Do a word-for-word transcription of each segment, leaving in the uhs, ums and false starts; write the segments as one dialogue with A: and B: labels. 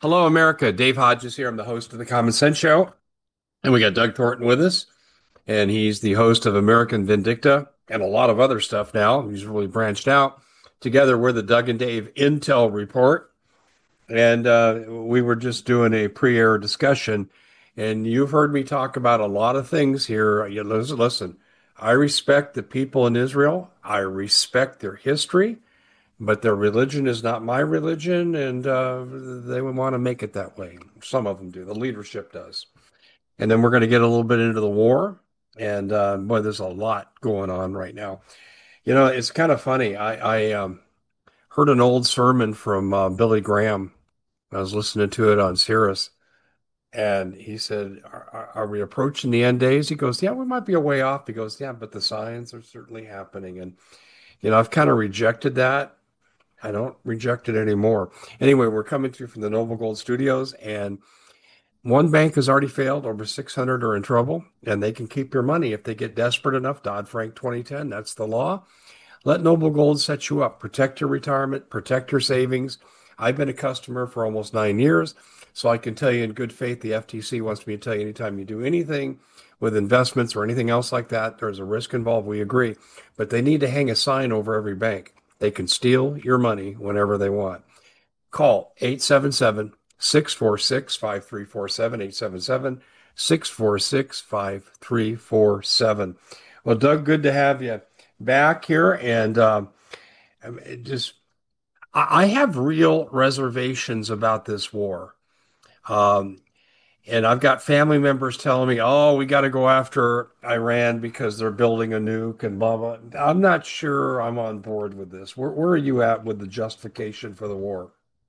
A: Hello, America. Dave Hodges here. I'm the host of the Common Sense Show, and we got Doug Thornton with us, and he's the host of American Vindicta and a lot of other stuff now. He's really branched out. Together, we're the Doug and Dave Intel Report, and uh, we were just doing a pre-air discussion, and you've heard me talk about a lot of things here. You listen, listen. I respect the people in Israel. I respect their history. But their religion is not my religion, and uh, they would want to make it that way. Some of them do. The leadership does. And then we're going to get a little bit into the war. And uh, boy, there's a lot going on right now. You know, it's kind of funny. I, I um, heard an old sermon from uh, Billy Graham. I was listening to it on Sirius, and he said, are, are we approaching the end days? He goes, yeah, we might be a way off. He goes, yeah, but the signs are certainly happening. And, you know, I've kind of rejected that. I don't reject it anymore. Anyway, we're coming to you from the Noble Gold Studios, and one bank has already failed. Over six hundred are in trouble, and they can keep your money if they get desperate enough. Dodd-Frank twenty ten, that's the law. Let Noble Gold set you up. Protect your retirement, protect your savings. I've been a customer for almost nine years, so I can tell you in good faith the F T C wants me to tell you anytime you do anything with investments or anything else like that, there's a risk involved. We agree. But they need to hang a sign over every bank. They can steal your money whenever they want. Call eight seven seven, six four six, five three four seven, eight seven seven, six four six, five three four seven. Well, Doug, good to have you back here. And um, just, I have real reservations about this war. Um, and I've got family members telling me, oh, we got to go after Iran because they're building a nuke and blah, blah. I'm not sure I'm on board with this. Where, where are you at with the justification for the war?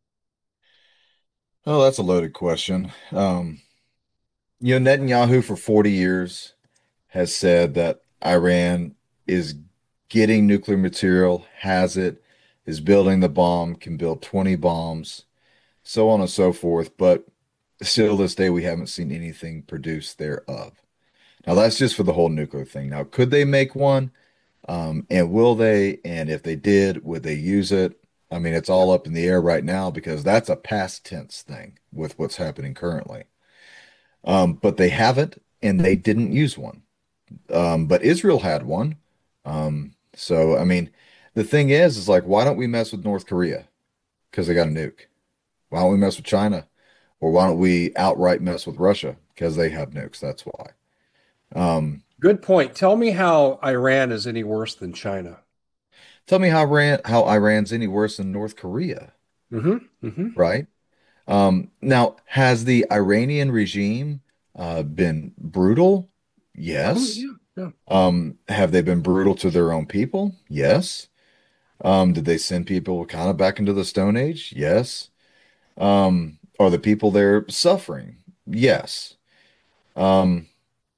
B: Oh, that's a loaded question. Um, you know, Netanyahu for forty years has said that Iran is getting nuclear material, has it, is building the bomb, can build twenty bombs, so on and so forth. But still, this day, we haven't seen anything produced thereof. Now, that's just for the whole nuclear thing. Now, could they make one? Um, and will they? And if they did, would they use it? I mean, it's
A: Yeah.
B: all up in the air right now because that's a past tense thing with what's happening currently. Um, but they haven't, and they didn't use one. Um, but Israel had one. Um, so, I mean, the thing is, is like, why don't we mess with North Korea? Because they got a nuke. Why don't we mess with China? Or why don't we outright mess with Russia? Because they have nukes. That's why. Um,
A: Good point. Tell me how Iran is any worse than China.
B: Tell me how Iran, how Iran's any worse than North Korea,
A: Hmm. Hmm.
B: right? Um, now, has the Iranian regime uh, been brutal?
A: Oh,
B: Yes.
A: yeah, yeah.
B: Um, have they been brutal to their own people? Yes. Um, did they send people kind of back into the Stone Age? Yes. Um, are the people there suffering? Yes. Um,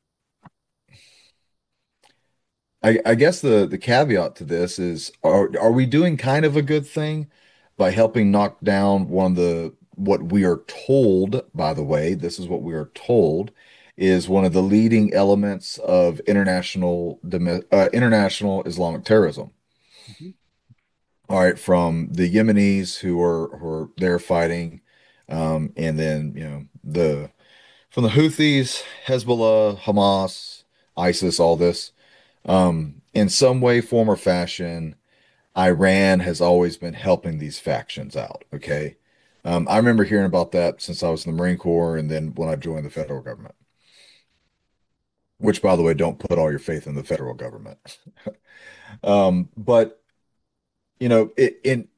B: I, I guess the the caveat to this is are are we doing kind of a good thing by helping knock down one of the what we are told, by the way, this is what we are told is one of the leading elements of international dome- uh, international Islamic terrorism.
A: Mhm.
B: All right, from the Yemenis who are who are there fighting, um, and then you know the from the Houthis, Hezbollah, Hamas, ISIS, all this. Um, in some way, form, or fashion, Iran has always been helping these factions out. Okay. Um, I remember hearing about that since I was in the Marine Corps and then when I joined the federal government, which, by the way, don't put all your faith in the federal government. Um, but, you know, it, in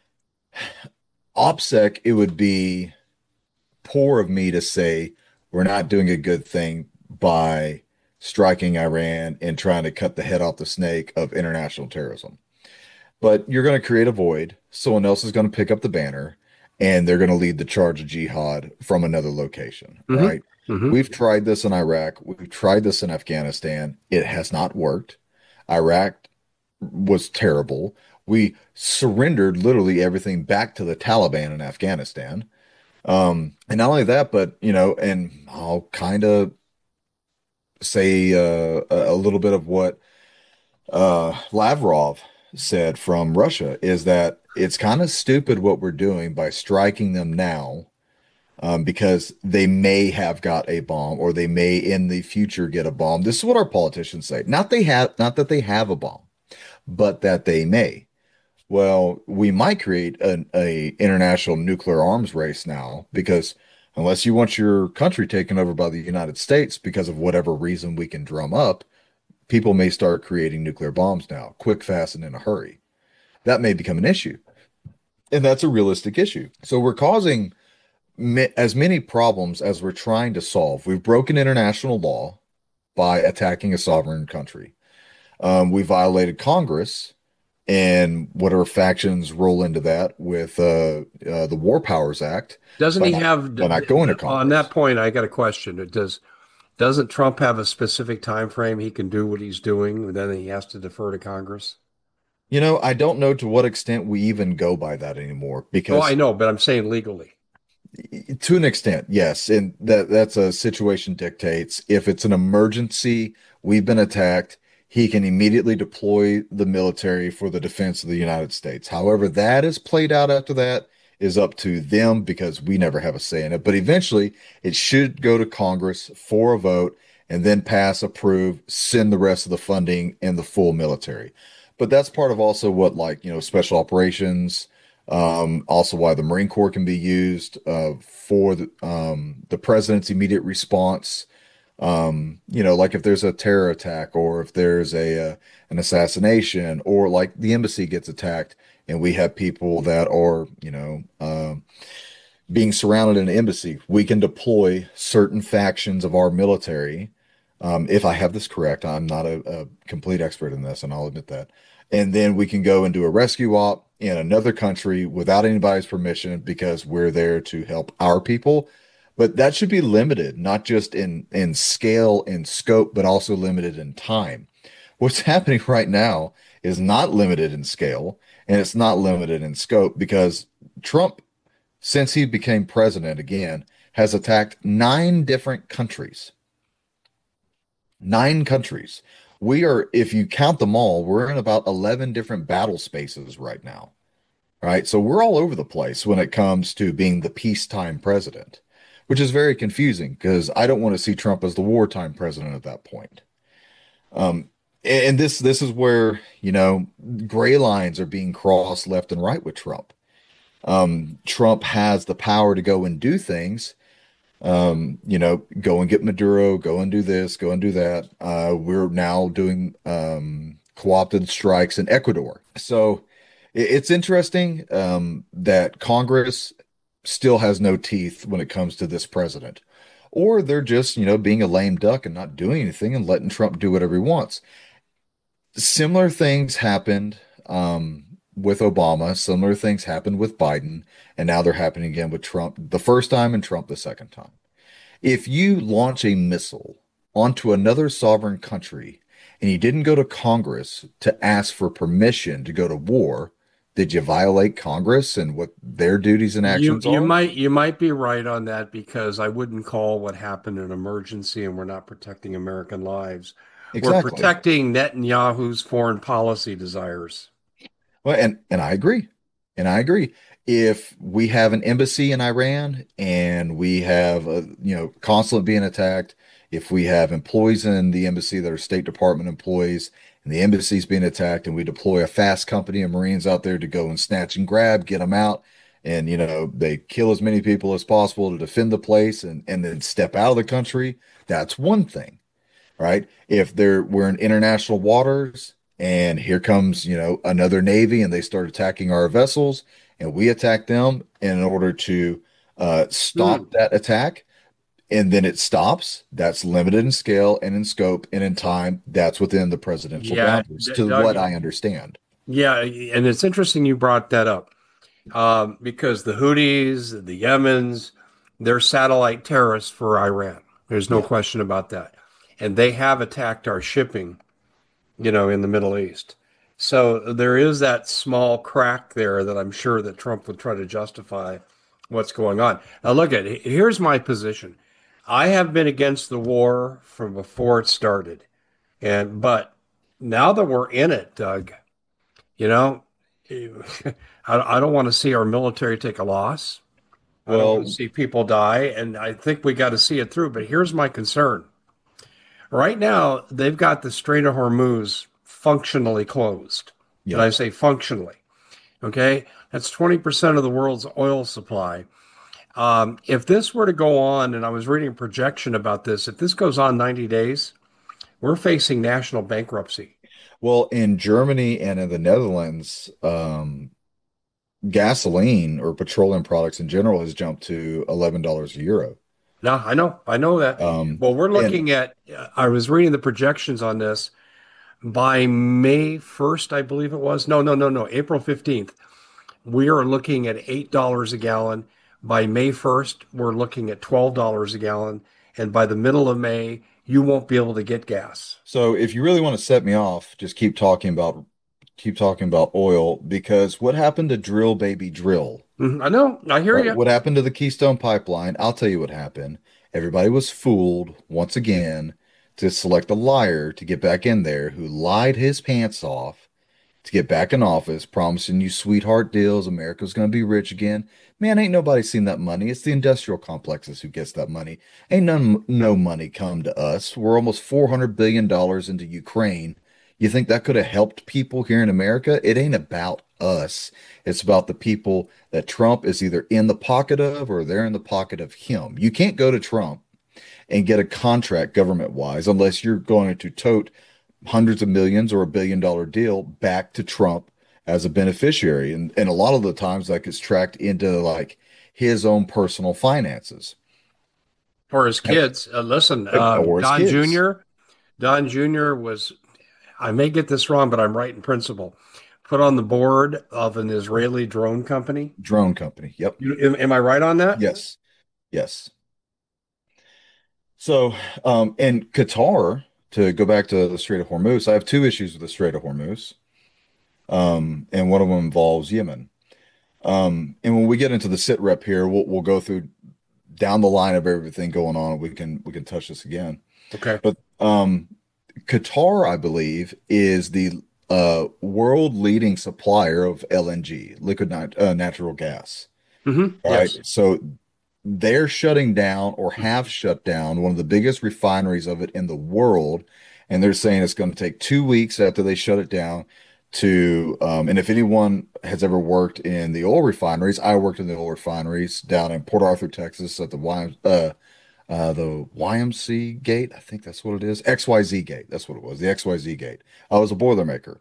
B: OPSEC, it would be poor of me to say we're not doing a good thing by striking Iran and trying to cut the head off the snake of international terrorism. But you're going to create a void. Someone else is going to pick up the banner and they're going to lead the charge of jihad from another location,
A: Hmm.
B: right?
A: Hmm.
B: We've tried this in Iraq. We've tried this in Afghanistan. It has not worked. Iraq was terrible. We surrendered literally everything back to the Taliban in Afghanistan. Um, and not only that, but you know, and I'll kind of say uh, a a little bit of what uh, Lavrov said from Russia is that it's kind of stupid what we're doing by striking them now um, because they may have got a bomb or they may in the future get a bomb. This is what our politicians say. Not they have, not that they have a bomb, but that they may. Well, we might create an a international nuclear arms race now because unless you want your country taken over by the United States because of whatever reason we can drum up, people may start creating nuclear bombs now, quick, fast, and in a hurry. That may become an issue. And that's a realistic issue. So we're causing as many problems as we're trying to solve. We've broken international law by attacking a sovereign country. Um, we violated Congress and whatever factions roll into that with uh, uh, the War Powers Act
A: Doesn't
B: by
A: he
B: not,
A: have,
B: by not going to
A: on that
B: Congress.
A: point, I got a question. It does, doesn't Trump have a specific time frame he can do what he's doing, and then he has to defer to Congress?
B: You know, I don't know to what extent we even go by that anymore
A: Oh, I
B: because
A: know, but I'm saying legally.
B: to an extent, yes, and that that's a situation dictates. If it's an emergency, we've been attacked, he can immediately deploy the military for the defense of the United States. However, that is played out after that is up to them because we never have a say in it. But eventually, it should go to Congress for a vote and then pass, approve, send the rest of the funding and the full military. But that's part of also what like, you know, special operations um, also, why the Marine Corps can be used uh, for the, um, the president's immediate response. Um, you know, like if there's a terror attack or if there's a uh, an assassination or like the embassy gets attacked and we have people that are, you know, um, being surrounded in an embassy, we can deploy certain factions of our military. Um, if I have this correct, I'm not a, a complete expert in this, and I'll admit that. And then we can go and do a rescue op in another country without anybody's permission because we're there to help our people. But that should be limited, not just in in scale and scope, but also limited in time. What's happening right now is not limited in scale and it's not limited in scope because Trump since he became president again, has attacked nine different countries. Nine countries. We are, if you count them all, we're in about eleven different battle spaces right now. Right. So we're all over the place when it comes to being the peacetime president, which is very confusing because I don't want to see Trump as the wartime president at that point. Um, and this this is where, you know, gray lines are being crossed left and right with Trump. Um, Trump has the power to go and do things. Um, you know, go and get Maduro, go and do this, go and do that. Uh, we're now doing um, co-opted strikes in Ecuador. So it, it's interesting um, that Congress still has no teeth when it comes to this president. Or they're just, you know, being a lame duck and not doing anything and letting Trump do whatever he wants. Similar things happened um, with Obama. Similar things happened with Biden, and now they're happening again with Trump the first time and Trump the second time. If you launch a missile onto another sovereign country and you didn't go to Congress to ask for permission to go to war, did you violate Congress and what their duties and
A: You
B: actions
A: you
B: are?
A: might you might be right on that because I wouldn't call what happened an emergency and we're not protecting American lives. We're
B: Exactly.
A: protecting Netanyahu's foreign policy desires.
B: Well, and and I agree. And I agree. If we have an embassy in Iran and we have a, you know, consulate being attacked, if we have employees in the embassy that are State Department employees and the embassy's being attacked and we deploy a fast company of Marines out there to go and snatch and grab, get them out, and you know, they kill as many people as possible to defend the place and and then step out of the country, that's one thing, right? If they're we're in international waters and here comes, you know, another navy and they start attacking our vessels and we attack them in order to uh,
A: Hmm.
B: stop that attack and then it stops, that's limited in scale and in scope and in time. That's within the presidential
A: Yeah,
B: boundaries,
A: D-
B: to
A: Doug.
B: what I understand.
A: Yeah, and it's interesting you brought that up um, because the Houthis, the Yemens, they're satellite terrorists for Iran. There's no
B: Yeah.
A: question about that, and they have attacked our shipping, you know, in the Middle East. So there is that small crack there that I'm sure that Trump would try to justify what's going on. Now, look at it. Here's my position. I have been against the war from before it started, and but now that we're in it, Doug, you know, I, I don't want to see our military take a loss. I don't want to
B: Well,
A: see people die, and I think we got to see it through. But here's my concern. Right now, they've got the Strait of Hormuz functionally closed. And
B: yeah.
A: I say functionally, okay? That's twenty percent of the world's oil supply. Um, if this were to go on, and I was reading a projection about this, if this goes on ninety days, we're facing national bankruptcy.
B: Well, in Germany and in the Netherlands, um, gasoline or petroleum products in general has jumped to eleven dollars a euro.
A: No, I know, I know that.
B: Um,
A: Well, we're
B: and
A: looking at, I was reading the projections on this by May first, I believe it was. No, no, no, no, April fifteenth. We are looking at eight dollars a gallon. By May first, we're looking at twelve dollars a gallon. And by the middle of May, you won't be able to get gas.
B: so if you really want to set me off, just keep talking about keep talking about oil because what happened to drill baby drill?
A: Mhm, I know, I hear
B: Right?
A: you.
B: What happened to the Keystone Pipeline? I'll tell you what happened. Everybody was fooled once again to select a liar to get back in there who lied his pants off to get back in office, promising you sweetheart deals. America's going to be rich again. Man, ain't nobody seen that money. It's the industrial complexes who gets that money. Ain't none, no money come to us. We're almost four hundred billion dollars into Ukraine. You think that could have helped people here in America? It ain't about us. It's about the people that Trump is either in the pocket of or they're in the pocket of him. You can't go to Trump and get a contract government wise unless you're going to tote hundreds of millions or a billion dollar deal back to Trump as a beneficiary. And and a lot of the times that gets tracked into like his own personal finances
A: For his kids, uh, listen, um,
B: or his
A: Don
B: kids.
A: Junior Don Junior was, I may get this wrong, but I'm right in principle, put on the board of an Israeli drone company.
B: Drone company. Yep.
A: You, am, am I right on that?
B: Yes. Yes. So, um, in Qatar, to go back to the Strait of Hormuz, I have two issues with the Strait of Hormuz. Um, and one of them involves Yemen. Um, and when we get into the sit rep here, we'll we'll go through down the line of everything going on. We can we can touch this again.
A: Okay.
B: But um, Qatar, I believe, is the uh, world leading supplier of L N G, liquid nat uh, natural gas.
A: Hmm.
B: All right.
A: Yes.
B: So they're shutting down or have shut down one of the biggest refineries of it in the world. And they're saying it's going to take two weeks after they shut it down to, um, and if anyone has ever worked in the oil refineries, I worked in the oil refineries down in Port Arthur, Texas at the Y, uh, uh, the Y M C gate. I think that's what it is. X Y Z gate. That's what it was. The X Y Z gate. I was a boilermaker.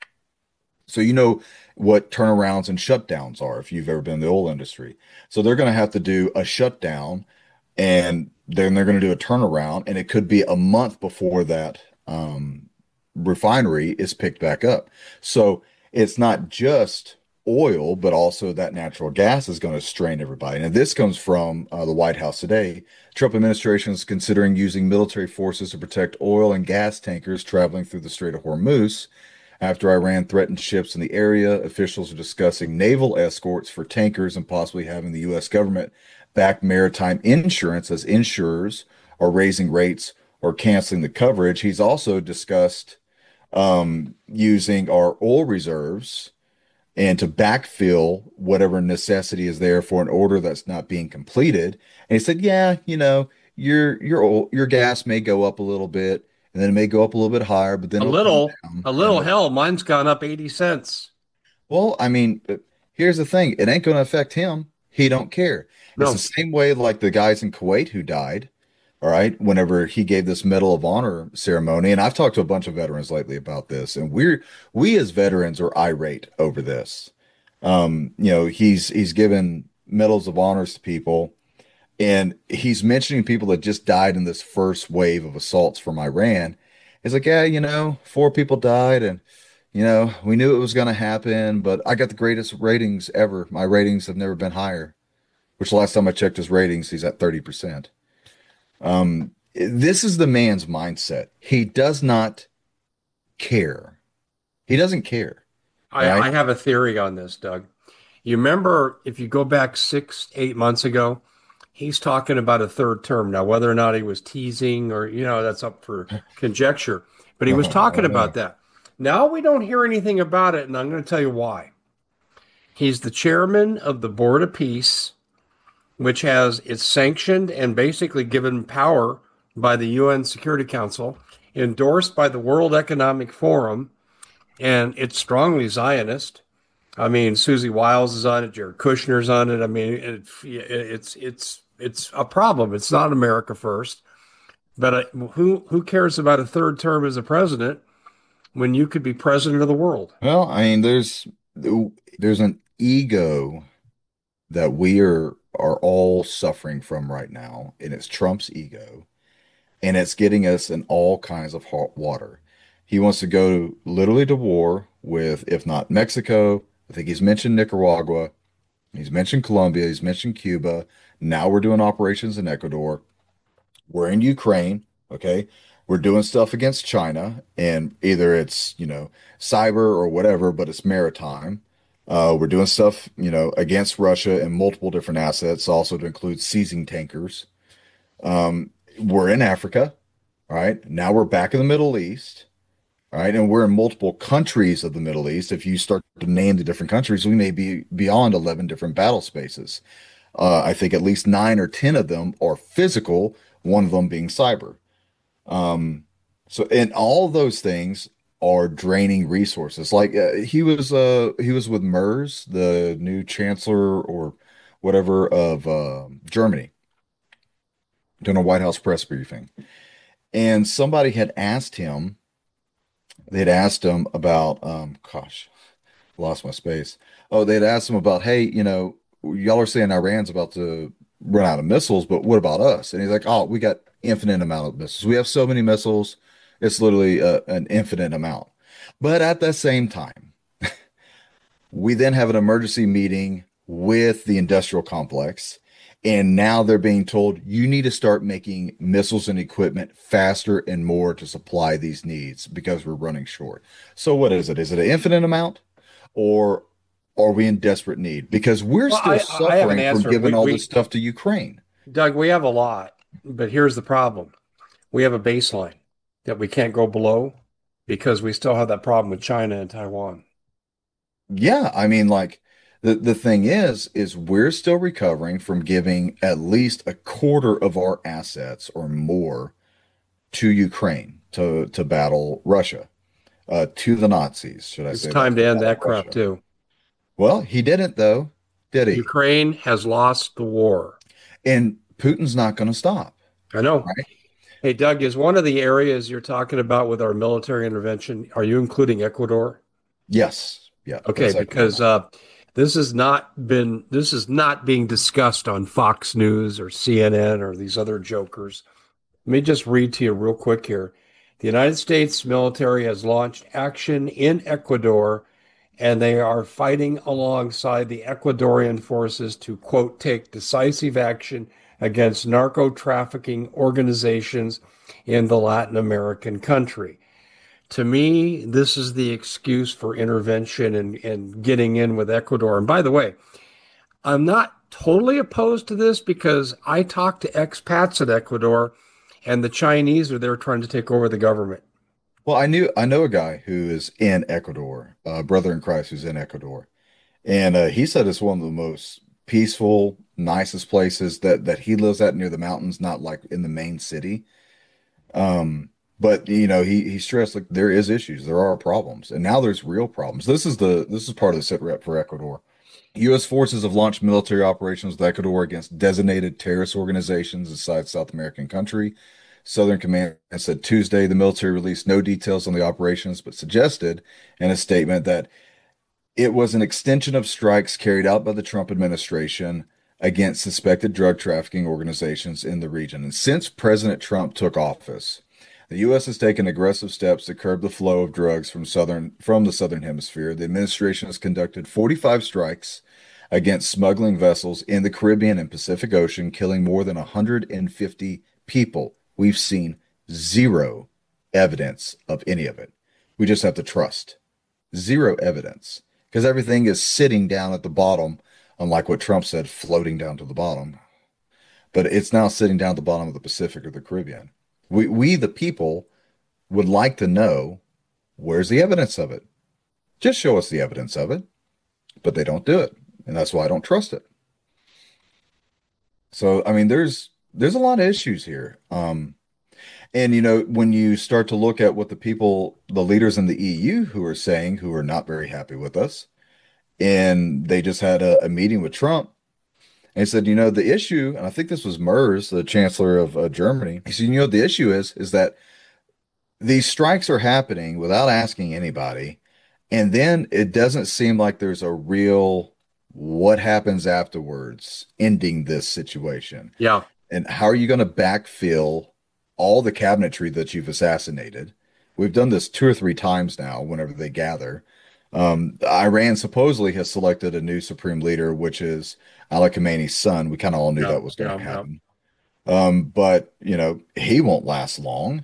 B: So you know what turnarounds and shutdowns are if you've ever been in the oil industry. So they're going to have to do a shutdown and then they're going to do a turnaround, and it could be a month before that um, refinery is picked back up. So it's not just oil, but also that natural gas is going to strain everybody. And this comes from uh, the White House today. Trump administration is considering using military forces to protect oil and gas tankers traveling through the Strait of Hormuz. After Iran threatened ships in the area, officials are discussing naval escorts for tankers and possibly having the U S government back maritime insurance as insurers are raising rates or canceling the coverage. He's also discussed um, using our oil reserves and to backfill whatever necessity is there for an order that's not being completed. And he said, yeah, you know, your your oil, your gas may go up a little bit, and then it may go up a little bit higher, but then
A: A
B: it'll come
A: little,
B: down.
A: a little.
B: And
A: Hell, mine's gone up eighty cents.
B: well, I mean, uh, here's the thing. It ain't going to affect him. He don't care. It's the
A: No,
B: same way like the guys in Kuwait who died, all right, whenever he gave this Medal of Honor ceremony. And I've talked to a bunch of veterans lately about this, and we're we as veterans are irate over this. Um, you know, he's he's given medals of honors to people, and he's mentioning people that just died in this first wave of assaults from Iran. It's like, yeah, you know, four people died, and you know, we knew it was going to happen, but I got the greatest ratings ever. My ratings have never been higher, which the last time I checked his ratings, he's at thirty percent. Um, this is the man's mindset. He does not care. He doesn't care. All
A: I,
B: right.
A: I have a theory on this, Doug. You remember if you go back six, eight months ago, he's talking about a third term. Now, whether or not he was teasing or, you know, that's up for conjecture, but he was
B: Uh-huh. I
A: talking
B: know.
A: about that. Now we don't hear anything about it, and I'm going to tell you why. He's the chairman of the Board of Peace which has it's sanctioned and basically given power by the U N Security Council, endorsed by the World Economic Forum, and it's strongly Zionist. I mean, Susie Wiles is on it, Jared Kushner's on it. I mean, it, it's it's it's a problem. It's not America first. But uh, who who cares about a third term as a president when you could be president of the world?
B: Well, I mean, there's there's an ego that we are are all suffering from right now, and it's Trump's ego, and it's getting us in all kinds of hot water. He wants to go literally to war with, if not Mexico, I think he's mentioned Nicaragua, he's mentioned Colombia, he's mentioned Cuba. Now we're doing operations in Ecuador. We're in Ukraine, okay? We're doing stuff against China, and either it's, you know, cyber or whatever, but it's maritime. Uh, we're doing stuff, you know, against Russia and multiple different assets, also to include seizing tankers. Um, we're in Africa, all right? Now we're back in the Middle East, all right? And we're in multiple countries of the Middle East. If you start to name the different countries, we may be beyond eleven different battle spaces. Uh, I think at least nine or ten of them are physical, one of them being cyber. Um, so, and all those things are draining resources. Like uh, he was, uh, he was with Merz, the new chancellor or whatever of uh, Germany, doing a White House press briefing, and somebody had asked him, they'd asked him about, um, gosh, lost my space. Oh, they'd asked him about, hey, you know, y'all are saying Iran's about to run out of missiles, but what about us? And he's like, oh, we got infinite amount of missiles. We have so many missiles, it's literally uh, an infinite amount. But at the same time, we then have an emergency meeting with the industrial complex. And now they're being told you need to start making missiles and equipment faster and more to supply these needs because we're running short. So what is it? Is it an infinite amount or are we in desperate need? Because we're
A: Well,
B: still
A: I I have an
B: suffering from
A: answer.
B: giving
A: We
B: all this
A: we
B: stuff to Ukraine.
A: Doug, we have a lot, but here's the problem. We have a baseline that we can't go below because we still have that problem with China and Taiwan.
B: Yeah, I mean, like the the thing is, is we're still recovering from giving at least a quarter of our assets or more to Ukraine to to battle Russia, uh, to the Nazis, should I
A: It's
B: say that,
A: time
B: to
A: to end
B: battle
A: that crap
B: Russia.
A: too.
B: Well, he didn't though, did he?
A: Ukraine has lost the war.
B: And Putin's not going to stop,
A: I know.
B: right?
A: Hey, Doug, is one of the areas you're talking about with our military intervention, are you including Ecuador?
B: Yes, yeah,
A: Okay,
B: that's Ecuador
A: because
B: now.
A: uh, this has not been this is not being discussed on Fox News or C N N or these other jokers. Let me just read to you real quick here. The United States military has launched action in Ecuador, and they are fighting alongside the Ecuadorian forces to, quote, take decisive action against narco trafficking organizations in the Latin American country. To me, this is the excuse for intervention and, and getting in with Ecuador. And by the way, I'm not totally opposed to this because I talked to expats in Ecuador and the Chinese are there trying to take over the government.
B: Well, I knew I know a guy who is in Ecuador, a brother in Christ who's in Ecuador, and uh, he said it's one of the most peaceful, nicest places that that he lives at near the mountains, not like in the main city. Um, but you know, he he stressed like there is issues, there are problems, and now there's real problems. This is the this is part of the sit rep for Ecuador. U S forces have launched military operations with Ecuador against designated terrorist organizations inside South American country. Southern Command said Tuesday the military released no details on the operations, but suggested in a statement that it was an extension of strikes carried out by the Trump administration against suspected drug trafficking organizations in the region. And since President Trump took office, the U S has taken aggressive steps to curb the flow of drugs from southern from the southern hemisphere. The administration has conducted forty-five strikes against smuggling vessels in the Caribbean and Pacific Ocean, killing more than one hundred fifty people. We've seen zero evidence of any of it. We just have to trust. Zero evidence because everything is sitting down at the bottom, unlike what Trump said, floating down to the bottom. But it's now sitting down at the bottom of the Pacific or the Caribbean. We, we, the people, would like to know where's the evidence of it. Just show us the evidence of it, but they don't do it. And that's why I don't trust it. So, I mean, there's there's a lot of issues here. Um, and you know, when you start to look at what the people, the leaders in the E U who are saying, who are not very happy with us, and they just had a, a meeting with Trump, and he said, you know, the issue, and I think this was Merz, the chancellor of uh, Germany. He said, you know, the issue is is that these strikes are happening without asking anybody, and then it doesn't seem like there's a real what happens afterwards ending this situation.
A: Yeah.
B: And how are you going to backfill all the cabinetry that you've assassinated? We've done this two or three times now whenever they gather. Um, Iran supposedly has selected a new supreme leader, which is Ali Khamenei's son. We kind of all knew
A: Yeah.
B: that was going
A: Yeah.
B: to
A: Yeah.
B: happen. Um, but, you know, he won't last long.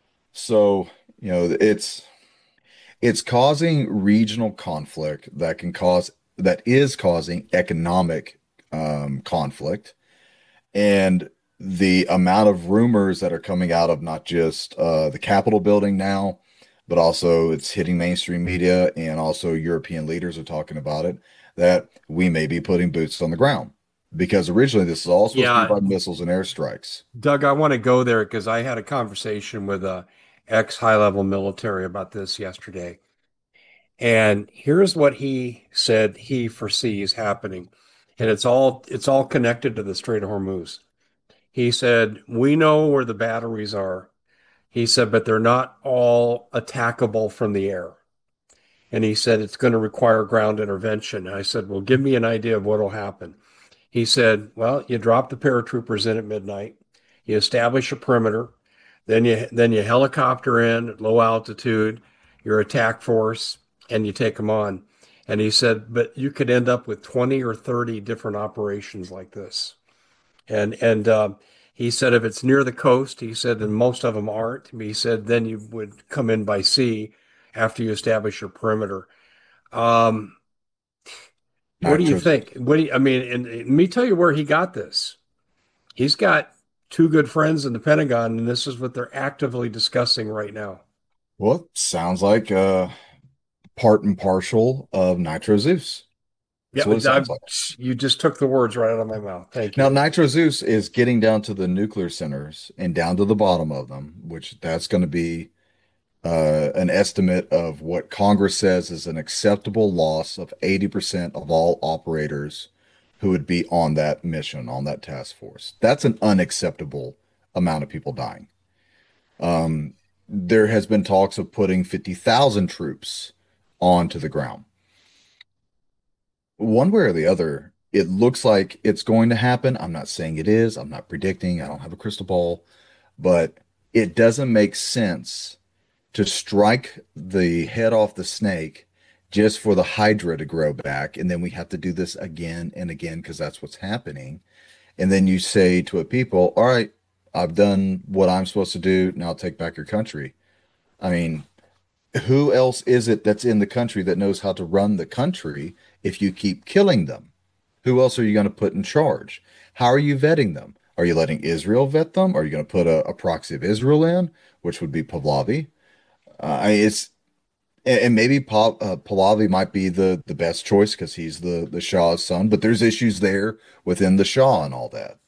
B: So, you know, it's it's causing regional conflict that can cause that is causing economic um, conflict. And the amount of rumors that are coming out of not just uh, the Capitol building now, but also it's hitting mainstream media and also European leaders are talking about it, that we may be putting boots on the ground. Because originally this is all supposed to be
A: Yeah.
B: by missiles and airstrikes.
A: Doug, I want to go there because I had a conversation with a ex high-level military about this yesterday. And here's what he said he foresees happening. And it's all it's all connected to the Strait of Hormuz. He said, "We know where the batteries are." He said, "But they're not all attackable from the air." And he said, "It's going to require ground intervention." I said, "Well, give me an idea of what will happen." He said, "Well, you drop the paratroopers in at midnight, you establish a perimeter, then you then you helicopter in at low altitude, your attack force, and you take them on." And he said, "But you could end up with twenty or thirty different operations like this." And and uh, he said, if it's near the coast, he said, and most of them aren't. He said, then you would come in by sea after you establish your perimeter. Um, what do you
B: Nitro's,
A: think? What do you, I mean, and, and let me tell you where he got this. He's got two good friends in the Pentagon, and this is what they're actively discussing right now.
B: well, sounds like uh, part and partial of Nitro Zeus. That's
A: Yeah,
B: what it sounds
A: I,
B: like.
A: you just took the words right out of my mouth. Thank
B: Now,
A: you.
B: Nitro Zeus is getting down to the nuclear centers and down to the bottom of them, which that's going to be uh, an estimate of what Congress says is an acceptable loss of eighty percent of all operators who would be on that mission, on that task force. That's an unacceptable amount of people dying. Um, there has been talks of putting fifty thousand troops onto the ground. One way or the other, it looks like it's going to happen. I'm not saying it is. I'm not predicting. I don't have a crystal ball, but it doesn't make sense to strike the head off the snake just for the Hydra to grow back. And then we have to do this again and again because that's what's happening. And then you say to a people, all right, I've done what I'm supposed to do. Now take back your country. I mean, who else is it that's in the country that knows how to run the country if you keep killing them? Who else are you going to put in charge? How are you vetting them? Are you letting Israel vet them? Are you going to put a, a proxy of Israel in, which would be Pahlavi? Uh, I- it's and, and maybe pa uh, Pahlavi might be the the best choice because he's the the Shah's son, but there's issues there within the Shah and all that.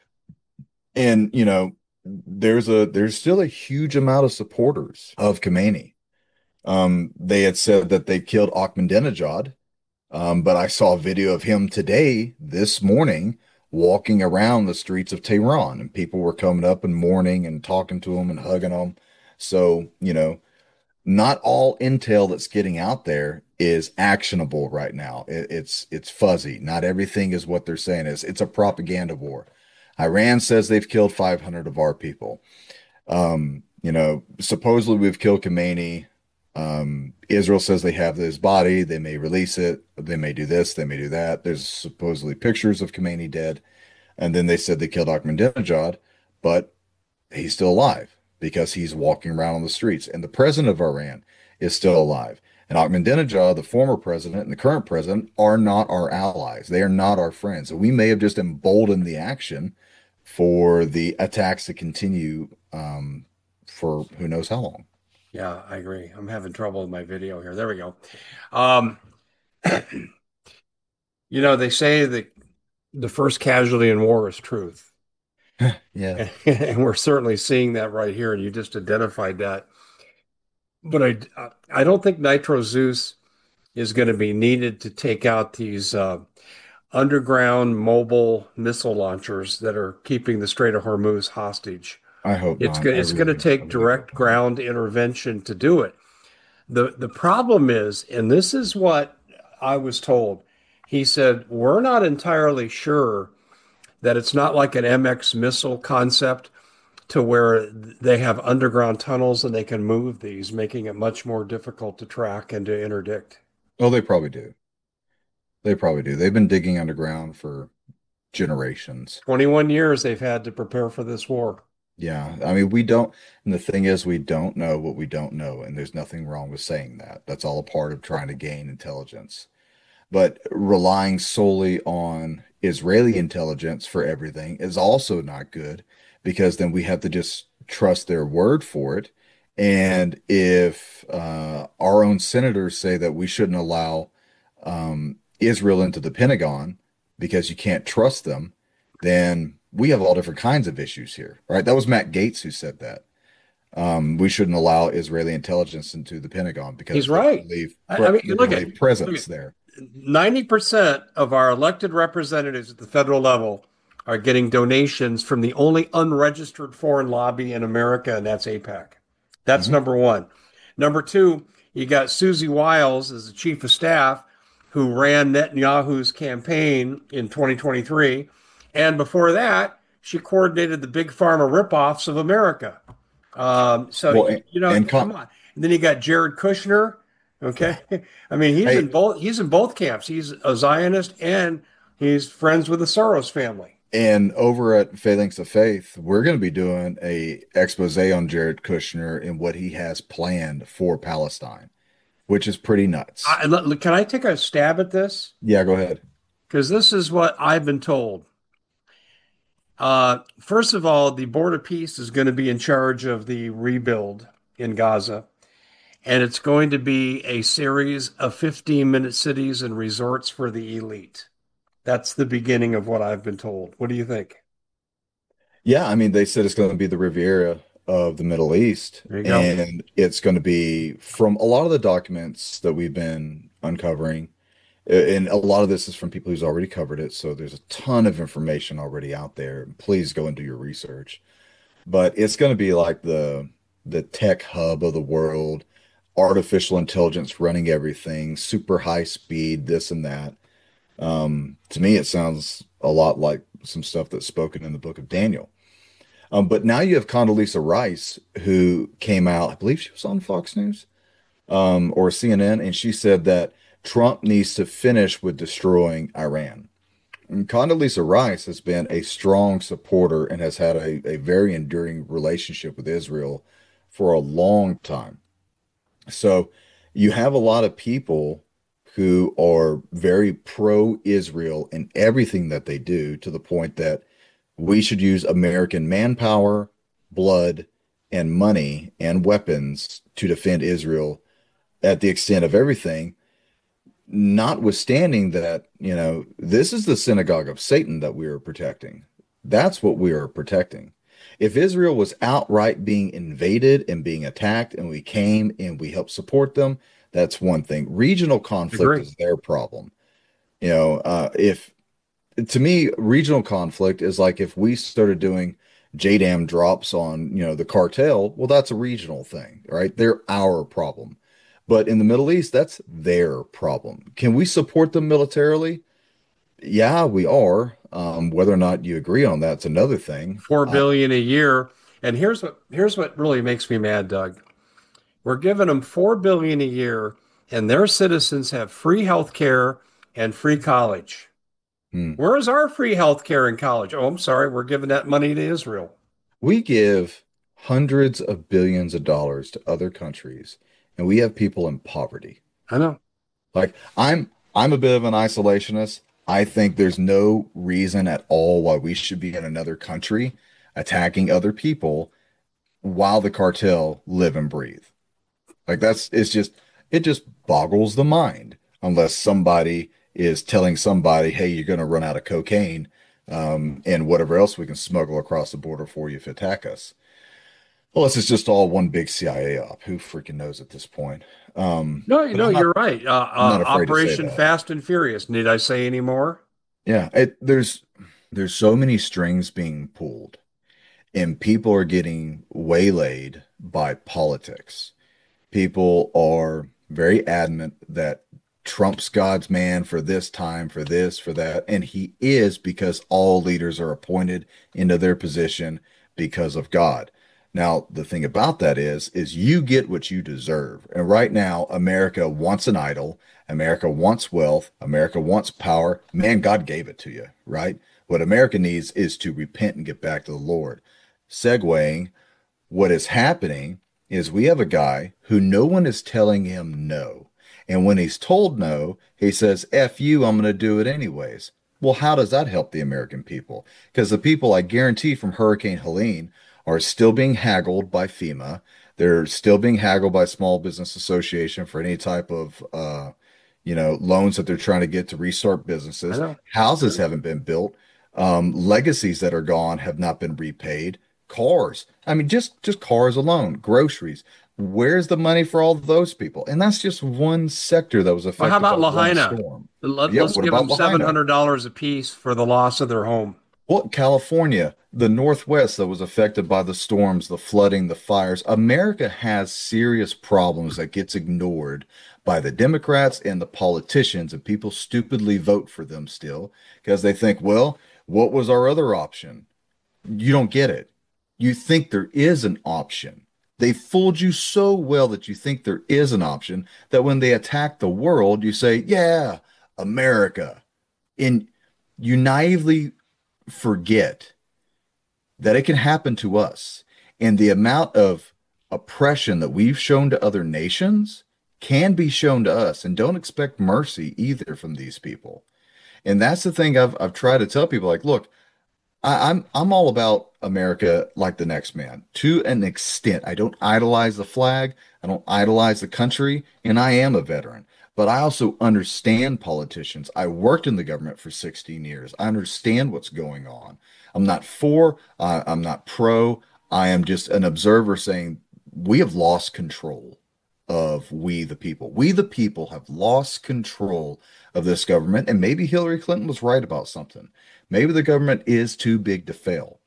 B: And you know, there's a there's still a huge amount of supporters of Khomeini. Um, they had said that they killed Ahmadinejad, um, but I saw a video of him today, this morning, walking around the streets of Tehran, and people were coming up and mourning and talking to him and hugging him. So, you know, not all intel that's getting out there is actionable right now. It, it's it's fuzzy. Not everything is what they're saying is. It's a propaganda war. Iran says they've killed five hundred of our people. Um, you know, supposedly we've killed Khomeini. Um, Israel says they have his body. They may release it. They may do this. They may do that. There's supposedly pictures of Khomeini dead. And then they said they killed Ahmadinejad, but he's still alive because he's walking around on the streets. And the president of Iran is still alive. And Ahmadinejad, the former president and the current president, are not our allies. They are not our friends. And we may have just emboldened the action for the attacks to continue um, for who knows how long.
A: Yeah, I agree. I'm having trouble with my video here. There we go. Um, you know, they say that. The first casualty in war is truth.
B: Yeah,
A: And we're certainly seeing that right here. And you just identified that. But I, I don't think Nitro Zeus is going to be needed to take out these uh, underground mobile missile launchers that are keeping the Strait of Hormuz hostage.
B: I hope
A: It's
B: not.
A: go-
B: I
A: it's going to
B: really, I
A: take
B: really
A: direct
B: hope not.
A: ground intervention to do it. The the problem is, and this is what I was told. He said, we're not entirely sure that it's not like an M X missile concept to where they have underground tunnels and they can move these, making it much more difficult to track and to interdict.
B: Oh, they probably do. They probably do. They've been digging underground for generations.
A: twenty-one years they've had to prepare for this war.
B: Yeah, I mean, we don't, and the thing is, we don't know what we don't know, and there's nothing wrong with saying that. That's all a part of trying to gain intelligence. But relying solely on Israeli intelligence for everything is also not good because then we have to just trust their word for it. And if uh, our own senators say that we shouldn't allow um, Israel into the Pentagon because you can't trust them, then we have all different kinds of issues here, right? That was Matt Gaetz who said that. Um, we shouldn't allow Israeli intelligence into the Pentagon
A: He's
B: because they're going
A: right.
B: to leave
A: I, I mean,
B: they're going
A: look
B: to
A: at
B: leave
A: look
B: presence
A: at
B: there.
A: ninety percent of our elected representatives at the federal level are getting donations from the only unregistered foreign lobby in America, and that's AIPAC. That's
B: Hmm.
A: number one. Number two, you got Susie Wiles as the chief of staff who ran Netanyahu's campaign in twenty twenty-three. And before that, she coordinated the big pharma ripoffs of America. Um, so,
B: Well,
A: you,
B: and,
A: you know,
B: and con
A: come on. And then you got Jared Kushner. Okay. I mean, he's in
B: hey,
A: both, he's in both camps. He's a Zionist and he's friends with the Soros family.
B: and over at Phalanx of Faith, we're going to be doing a expose on Jared Kushner and what he has planned for Palestine, which is pretty nuts.
A: I, can I take a stab at this?
B: Yeah, go ahead.
A: Because this is what I've been told. Uh, first of all, the Board of Peace is going to be in charge of the rebuild in Gaza, and it's going to be a series of fifteen minute cities and resorts for the elite. That's the beginning of what I've been told. What do you think?
B: Yeah, I mean, they said it's going to be the Riviera of the Middle East,
A: There you go.
B: and it's going to be from a lot of the documents that we've been uncovering. And a lot of this is from people who's already covered it, so there's a ton of information already out there. Please go and do your research. But it's going to be like the the tech hub of the world, artificial intelligence running everything, super high speed, this and that. Um, to me, it sounds a lot like some stuff that's spoken in the book of Daniel. Um, but now you have Condoleezza Rice, who came out, I believe she was on Fox News, um, or C N N, and she said that Trump needs to finish with destroying Iran. And Condoleezza Rice has been a strong supporter and has had a, a very enduring relationship with Israel for a long time. So you have a lot of people who are very pro-Israel in everything that they do to the point that we should use American manpower, blood, and money and weapons to defend Israel at the extent of everything, notwithstanding that, you know, this is the synagogue of Satan that we are protecting. That's what we are protecting. If Israel was outright being invaded and being attacked, and we came and we helped support them, that's one thing. Regional conflict
A: Agree.
B: is their problem. You know, uh, if to me, regional conflict is like if we started doing J DAM drops on, you know, the cartel, well, that's a regional thing, right? They're our problem. But in the Middle East, that's their problem. Can we support them militarily? Yeah, we are. Um, whether or not you agree on that's another thing.
A: Four
B: I,
A: billion a year. And here's what here's what really makes me mad, Doug. We're giving them four billion a year, and their citizens have free health care and free college.
B: hmm.
A: Where is our free health care and college? Oh, I'm sorry, we're giving that money to Israel.
B: We give hundreds of billions of dollars to other countries, and we have people in poverty.
A: I know.
B: Like I'm I'm a bit of an isolationist. I think there's no reason at all why we should be in another country attacking other people while the cartel live and breathe. Like that's it's just it just boggles the mind unless somebody is telling somebody, hey, you're going to run out of cocaine, um, and whatever else we can smuggle across the border for you if you attack us. Unless it's just all one big C I A op. Who freaking knows at this point? Um,
A: No,
B: but
A: no,
B: I'm not
A: you're right. Uh,
B: I'm
A: uh,
B: not afraid to say
A: Operation
B: that.
A: Fast and Furious. Need I say any more?
B: Yeah, it, there's there's so many strings being pulled, and people are getting waylaid by politics. People are very adamant that Trump's God's man for this time, for this, for that. And he is, because all leaders are appointed into their position because of God. Now, the thing about that is, is you get what you deserve. And right now, America wants an idol. America wants wealth. America wants power. Man, God gave it to you, right? What America needs is to repent and get back to the Lord. Segueing, what is happening is we have a guy who no one is telling him no. And when he's told no, he says, F you, I'm going to do it anyways. Well, how does that help the American people? Because the people, I guarantee, from Hurricane Helene are still being haggled by FEMA. They're still being haggled by Small Business Association for any type of, uh, you know, loans that they're trying to get to restart
A: I
B: businesses.
A: know.
B: Houses haven't been built. Um, legacies that are gone have not been repaid. Cars. I mean, just just cars alone, groceries. Where's the money for all of those people? And that's just one sector that was
A: Well, how
B: affected by
A: about
B: one
A: Lahaina?
B: storm.
A: Let,
B: Yeah,
A: let's
B: what
A: give
B: about
A: them
B: Lahaina?
A: seven hundred dollars a piece for the loss of their home.
B: Well, California, the Northwest that was affected by the storms, the flooding, the fires. America has serious problems that gets ignored by the Democrats and the politicians, and people stupidly vote for them still because they think, well, what was our other option? You don't get it. You think there is an option. They fooled you so well that you think there is an option that when they attack the world, you say, yeah, America. And you naively forget that it can happen to us. And the amount of oppression that we've shown to other nations can be shown to us. And don't expect mercy either from these people. And that's the thing I've I've tried to tell people, like, look, I, I'm I'm all about America like the next man to an extent. I don't idolize the flag, I don't idolize the country, and I am a veteran. But I also understand politicians. I worked in the government for sixteen years. I understand what's going on. I'm not for, uh, I'm not pro. I am just an observer saying we have lost control of we the people. We the people have lost control of this government, and maybe Hillary Clinton was right about something. Maybe the government is too big to fail.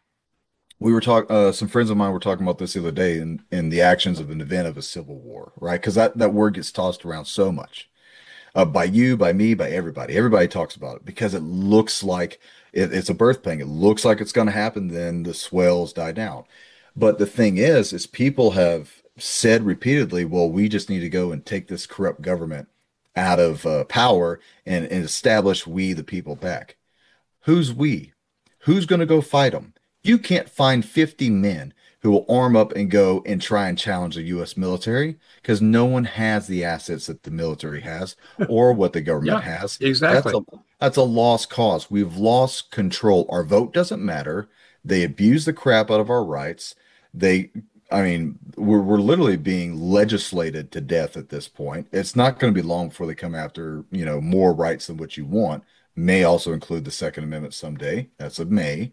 B: We were talking, uh, some friends of mine were talking about this the other day in, in the actions of an event of a civil war, right? Because that, that word gets tossed around so much, uh, by you, by me, by everybody. Everybody talks about it because it looks like it, it's a birth pain. It looks like it's going to happen, then the swells die down. But the thing is, is people have said repeatedly, well, we just need to go and take this corrupt government out of uh, power and, and establish we the people back. Who's we? Who's going to go fight them? You can't find fifty men who will arm up and go and try and challenge the U S military because no one has the assets that the military has or what the government
A: Yeah,
B: has. That's
A: exactly.
B: a that's a lost cause. We've lost control. Our vote doesn't matter. They abuse the crap out of our rights. They I mean, we're we're literally being legislated to death at this point. It's not going to be long before they come after, you know, more rights than what you want. May also include the Second Amendment someday. That's a may.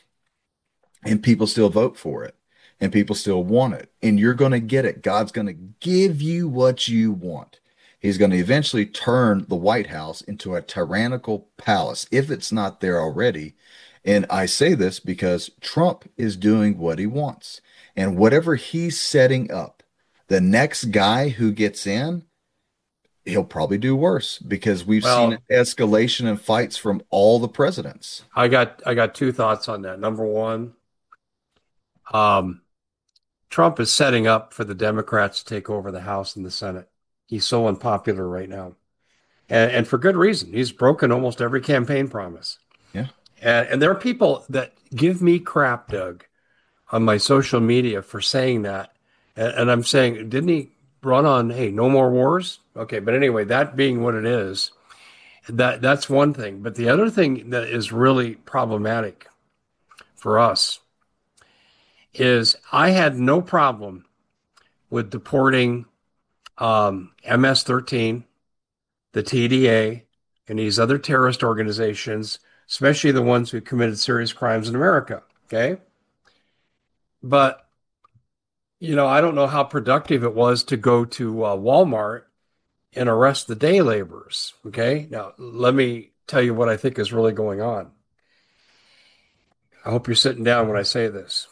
B: And people still vote for it. And people still want it. And you're going to get it. God's going to give you what you want. He's going to eventually turn the White House into a tyrannical palace if it's not there already. And I say this because Trump is doing what he wants. And whatever he's setting up, the next guy who gets in, he'll probably do worse because we've seen an
A: Well,
B: escalation in fights from all the presidents.
A: I got I got two thoughts on that. Number one, um, Trump is setting up for the Democrats to take over the House and the Senate. He's so unpopular right now, and, and for good reason. He's broken almost every campaign promise.
B: Yeah.
A: And, and there are people that give me crap, Doug, on my social media for saying that. And, and I'm saying, didn't he run on, hey, no more wars? Okay, but anyway, that being what it is, that that's one thing. But the other thing that is really problematic for us is I had no problem with deporting um, M S thirteen, the T D A, and these other terrorist organizations, especially the ones who committed serious crimes in America. Okay. But, you know, I don't know how productive it was to go to uh, Walmart and arrest the day laborers. Okay. Now, let me tell you what I think is really going on. I hope you're sitting down when I say this.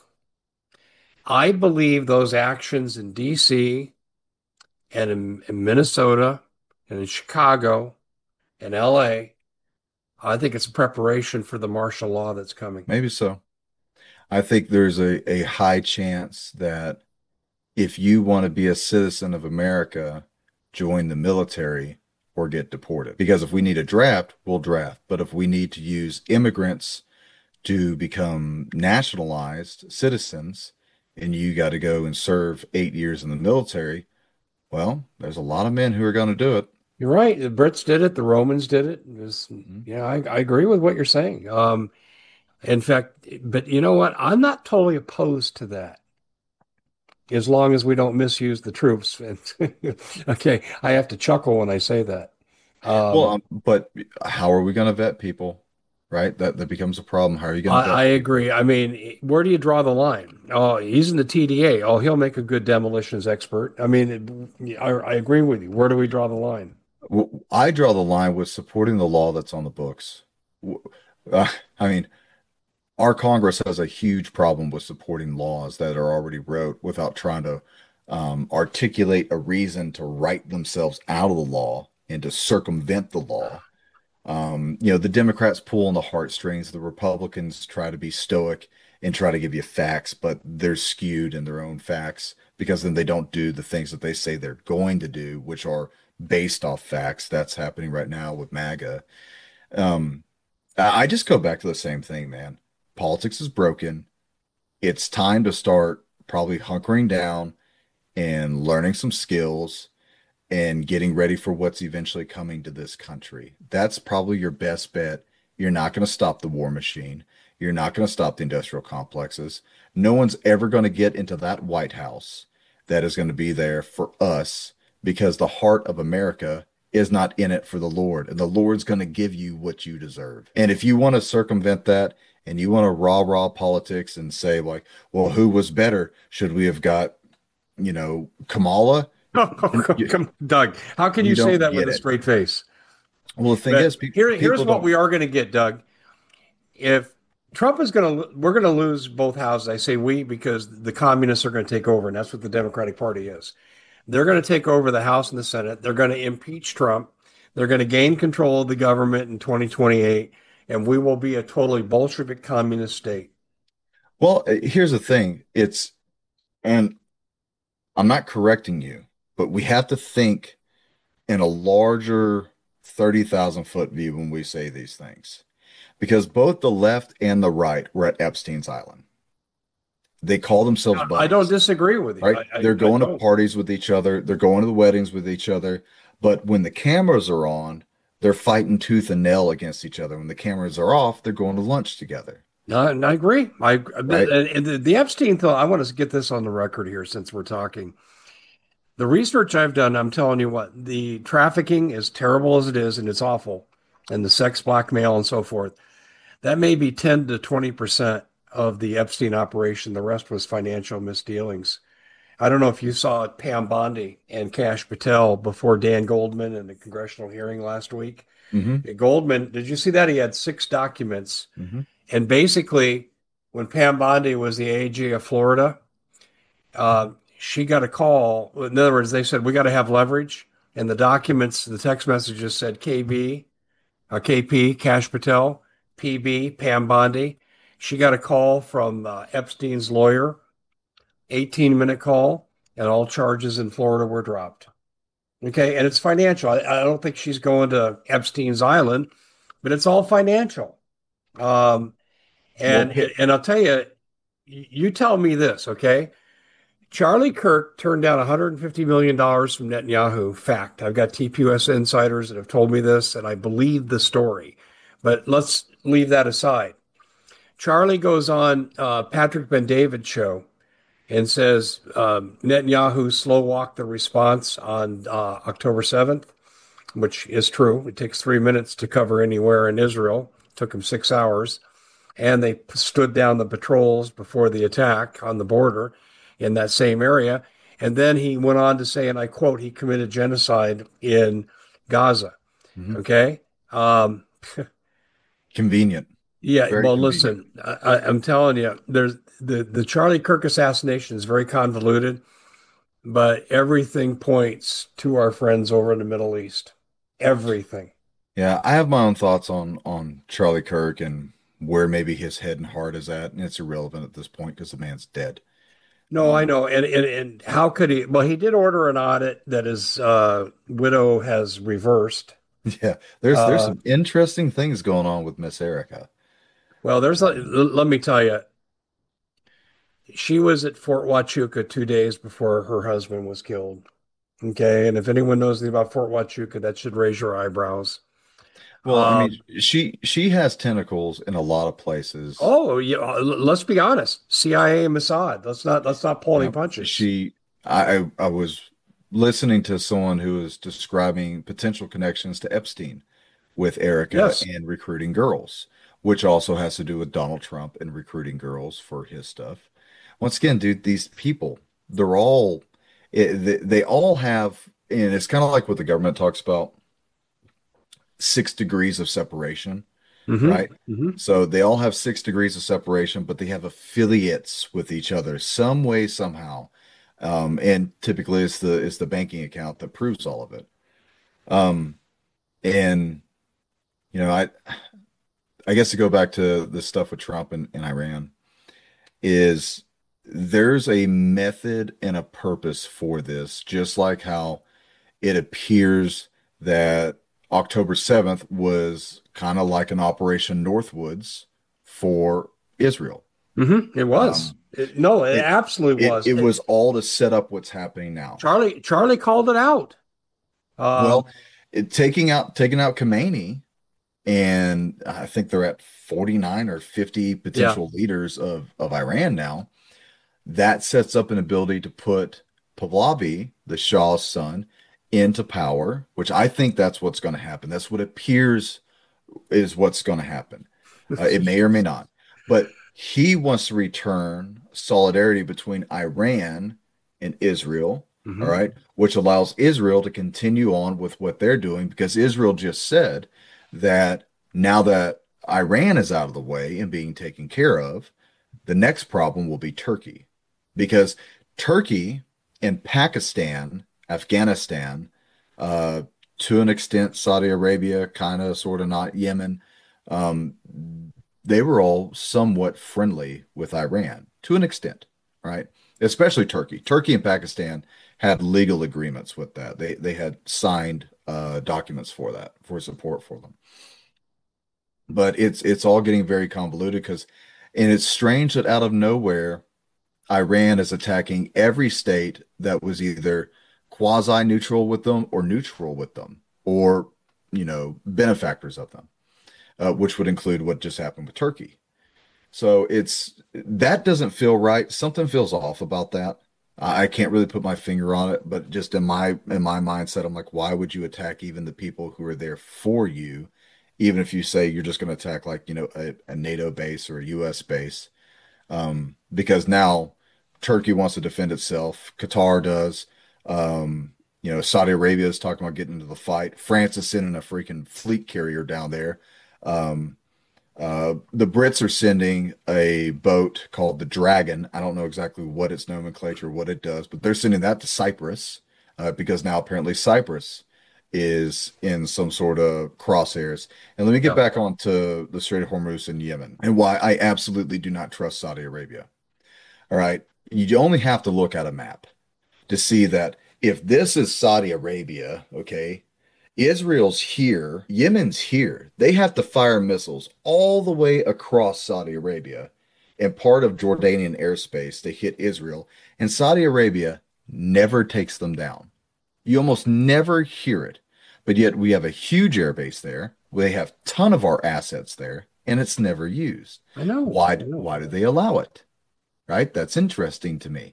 A: I believe those actions in D C and in, in Minnesota and in Chicago and L A, I think it's a preparation for the martial law that's coming.
B: Maybe so. I think there's a, a high chance that if you want to be a citizen of America, join the military or get deported. Because if we need a draft, we'll draft. But if we need to use immigrants to become nationalized citizens and you got to go and serve eight years in the military, well, there's a lot of men who are going to do it.
A: You're right. The Brits did it. The Romans did it. It was,
B: Mhm.
A: yeah, I, I agree with what you're saying. Um, in fact, but you know what? I'm not totally opposed to that as long as we don't misuse the troops. And okay, I have to chuckle when I say that.
B: Well,
A: Um,
B: um, but how are we going to vet people, right? That that becomes a problem. How are you going
A: I,
B: to
A: I
B: vet people?
A: agree. I mean, where do you draw the line? Oh, he's in the T D A. Oh, he'll make a good demolitions expert. I mean, it, I, I agree with you. Where do we draw the line?
B: Well, I draw the line with supporting the law that's on the books. W- uh, I mean, our Congress has a huge problem with supporting laws that are already wrote without trying to um, articulate a reason to write themselves out of the law and to circumvent the law. Um, you know, the Democrats pull on the heartstrings, the Republicans try to be stoic and try to give you facts, but they're skewed in their own facts because then they don't do the things that they say they're going to do, which are based off facts. That's happening right now with MAGA. Um, I I just go back to the same thing, man. Politics is broken. It's time to start probably hunkering down and learning some skills and getting ready for what's eventually coming to this country. That's probably your best bet. You're not going to stop the war machine. You're not going to stop the industrial complexes. No one's ever going to get into that White House that is going to be there for us because the heart of America is not in it for the Lord. And the Lord's going to give you what you deserve. And if you want to circumvent that and you want to rah rah politics and say, like, well, who was better? Should we have got, you know, Kamala? You,
A: Come, Doug, how can you
B: you
A: say
B: don't
A: that with
B: get
A: a
B: it.
A: straight face?
B: Well, the thing
A: But
B: is, pe
A: here, here's
B: people
A: what
B: don't.
A: we are going to get, Doug. If Trump is going to, we're going to lose both houses. I say we because the communists are going to take over, and that's what the Democratic Party is. They're going to take over the House and the Senate. They're going to impeach Trump. They're going to gain control of the government in twenty twenty-eight, and we will be a totally Bolshevik communist state.
B: Well, uh, here's the thing. It's, and I'm not correcting you, but we have to think in a larger thirty thousand foot view when we say these things. Because both the left and the right were at Epstein's Island. They call themselves
A: I don't
B: buddies,
A: disagree with you.
B: right?
A: I, I,
B: They're
A: I
B: going to
A: don't.
B: parties with each other, they're going to the weddings with each other. But when the cameras are on, they're fighting tooth and nail against each other. When the cameras are off, they're going to lunch together,
A: No, and I agree. I
B: right?
A: and the, the Epstein thing. I want to get this on the record here since we're talking. The research I've done, I'm telling you what, the trafficking, as terrible as it is, and it's awful, and the sex blackmail and so forth, that may be ten to twenty percent of the Epstein operation. The rest was financial misdealings. I don't know if you saw Pam Bondi and Cash Patel before Dan Goldman in the congressional hearing last week.
B: Hmm.
A: Goldman, did you see that? He had six documents.
B: Hmm.
A: And basically, when Pam Bondi was the A G of Florida, uh, she got a call. In other words, they said, we got to have leverage. And the documents, the text messages said K B, uh, K P, Cash Patel, P B, Pam Bondi. She got a call from uh, Epstein's lawyer, eighteen minute call, and all charges in Florida were dropped. Okay. And it's financial. I, I don't think she's going to Epstein's Island, but it's all financial. Um,
B: Well,
A: and,
B: here,
A: and I'll tell you, you tell me this, okay? Charlie Kirk turned down one hundred fifty million dollars from Netanyahu. Fact. I've got T P U S insiders that have told me this, and I believe the story. But let's leave that aside. Charlie goes on uh, Patrick Ben-David show and says um, Netanyahu slow walked the response on uh, October seventh. which is true. It takes three minutes to cover anywhere in Israel. It took them six hours. And they stood down the patrols before the attack on the border in that same area. And then he went on to say, and I quote, he committed genocide in Gaza.
B: Mhm.
A: Okay. Um,
B: Convenient,
A: yeah.
B: very
A: Well,
B: convenient.
A: listen, I, I'm telling you, there's the, the Charlie Kirk assassination is very convoluted, but everything points to our friends over in the Middle East. Everything.
B: Yeah, I have my own thoughts on on Charlie Kirk and where maybe his head and heart is at, and it's irrelevant at this point because the man's dead.
A: No, I
B: Um,
A: know. And, and and how could he? Well, he did order an audit that his uh, widow has reversed.
B: yeah, there's there's
A: Uh,
B: some interesting things going on with Miss Erica.
A: well, there's a,
B: Um,
A: let me tell you, she was at Fort Huachuca two days before her husband was killed. Okay, and if anyone knows anything about Fort Huachuca, that should raise your eyebrows.
B: well, I mean,
A: Um,
B: she she has tentacles in a lot of places.
A: oh, yeah, let's be honest. C I A and Mossad. Let's not let's not pull any
B: Yep.
A: punches.
B: She, I, I I was listening to someone who was describing potential connections to Epstein with Erica
A: Yes.
B: and recruiting girls, which also has to do with Donald Trump and recruiting girls for his stuff. Once again, dude, these people, they're all, it, they, they all have, and it's kind of like what the government talks about, six degrees of separation,
A: Hmm.
B: right?
A: Hmm.
B: So they all have six degrees of separation, but they have affiliates with each other some way, somehow. Um, and typically it's the it's the banking account that proves all of it. Um, and you know, I I guess to go back to the stuff with Trump and, and Iran is there's a method and a purpose for this, just like how it appears that October seventh was kind of like an Operation Northwoods for Israel.
A: Hmm. It was.
B: Um,
A: It, no, it
B: it
A: absolutely
B: it
A: was.
B: it
A: It,
B: was all to set up what's happening now.
A: Charlie Charlie called it out. Um,
B: Well, it, taking out taking out Khomeini, and I think they're at forty-nine or fifty
A: yeah.
B: potential leaders of of Iran now. That sets up an ability to put Pahlavi, the Shah's son, into power, which I think that's what's going to happen. That's what appears is what's going to happen. Uh, it may or may not, but he wants to return solidarity between Iran and Israel, all
A: Hmm.
B: right, which allows Israel to continue on with what they're doing because Israel just said that now that Iran is out of the way and being taken care of, the next problem will be Turkey because Turkey and Pakistan, Afghanistan, uh, to an extent, Saudi Arabia, kind of, sort of not Yemen, um, they were all somewhat friendly with Iran to an extent, right? Especially Turkey. Turkey and Pakistan had legal agreements with that. They they had signed uh, documents for that, for support for them. But it's it's all getting very convoluted because, and it's strange that out of nowhere, Iran is attacking every state that was either quasi-neutral with them or neutral with them, or you know, benefactors of them, uh, which would include what just happened with Turkey. So it's that doesn't feel right. Something feels off about that. I I can't really put my finger on it, but just in my in my mindset, I'm like, why would you attack even the people who are there for you, even if you say you're just going to attack like, you know, a, a NATO base or a U S base? Um, because now Turkey wants to defend itself. Qatar does. Um, you know, Saudi Arabia is talking about getting into the fight. France is sending a freaking fleet carrier down there. Um, uh, the Brits are sending a boat called the Dragon. I don't know exactly what its nomenclature, what it does, but they're sending that to Cyprus uh, because now apparently Cyprus is in some sort of crosshairs. And let me get
A: Yeah.
B: back onto the Strait of Hormuz in Yemen and why I absolutely do not trust Saudi Arabia. All right. You only have to look at a map to see that if this is Saudi Arabia, okay, Israel's here, Yemen's here. They have to fire missiles all the way across Saudi Arabia and part of Jordanian airspace to hit Israel. And Saudi Arabia never takes them down. You almost never hear it. But yet we have a huge airbase there. They have a ton of our assets there, and it's never used.
A: I know.
B: Why,
A: I know.
B: why do they allow it? Right? That's interesting to me.